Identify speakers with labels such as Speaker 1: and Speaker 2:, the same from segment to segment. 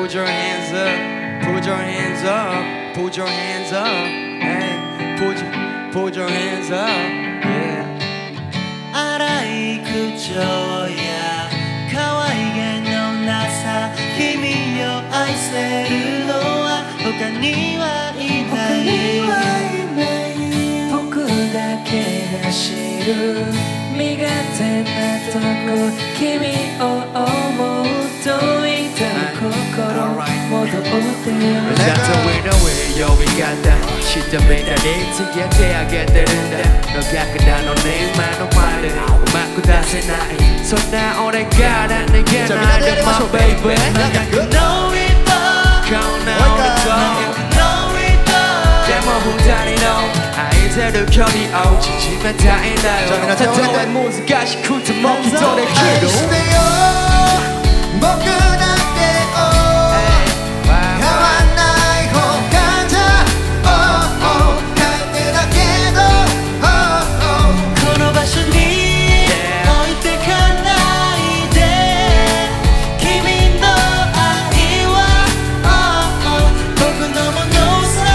Speaker 1: put your hands up, put your hands up, put your hands up, hey, put your hands up, yeah.
Speaker 2: 荒い口調や可愛げのなさ、君を愛せるのは他にはいない。僕だけが知る身勝手なとこ、君を思うと痛い心戻ってよ。
Speaker 1: That's the way the way yo we got that 知ったみたいに付き合ってあげてるんだ。の逆なのね今の前でうまく出せない、そんな俺がなんで言えないで My baby
Speaker 2: No we don't,
Speaker 1: こんな俺と
Speaker 2: No we don't
Speaker 1: でも二人の愛せる距離を縮めたいんだよ。たとえ難しくても一人で
Speaker 3: 愛
Speaker 1: きる
Speaker 3: してよ僕だけを変わんない方がじゃ勝手だけど
Speaker 2: この場所に置いてかないで、君の愛は僕のものさ。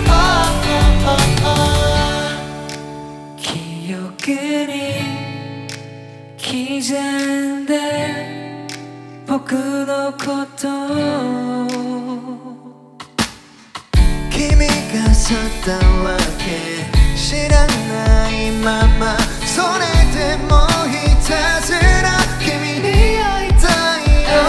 Speaker 2: 記憶に刻んで僕のことを
Speaker 3: 君が去ったわけ知らないまま、それでもひたすら君に会いたいよ。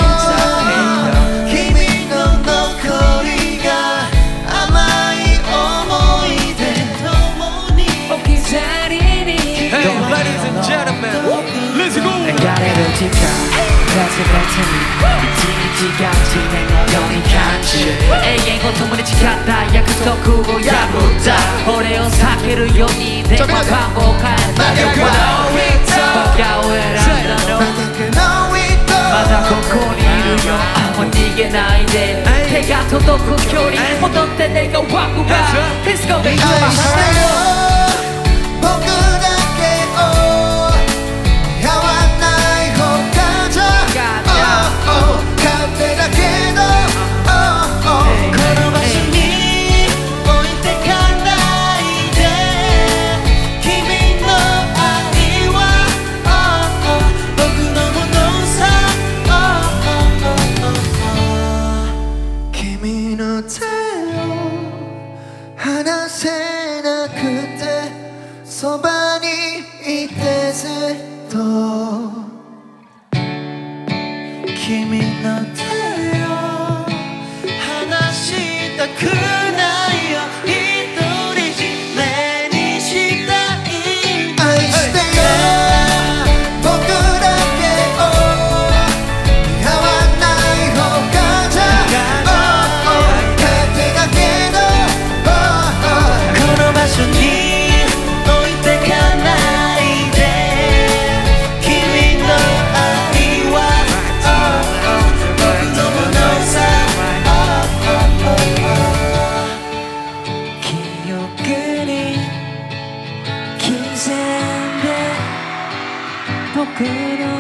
Speaker 3: 君の残りが甘い思い出共に
Speaker 2: 置き去りに
Speaker 1: Hey ladies and gentlemen let's go
Speaker 2: 流れる時間風が手に一日が一年のように感じる。永遠を共に誓った約束を破った俺を避けるように電話番号を変えたよ。バカを選んだのまだここにいるよ、もう逃げないで手が届く距離戻って願わくば Let's go
Speaker 3: 愛してよ僕だけを変わんない方がじゃ勝手だけど
Speaker 2: この場所に置いてかないで、君の愛は僕のものさ。
Speaker 3: 君の手を離せなくてそばにいてずっと
Speaker 2: 君の手を離したくないよ、独り占めにしたい。
Speaker 3: 愛してよ僕だけを変わんない方がじゃ勝手だけど
Speaker 2: この場所に置いてかないで、君の愛は僕のものさ。記憶に刻んで僕の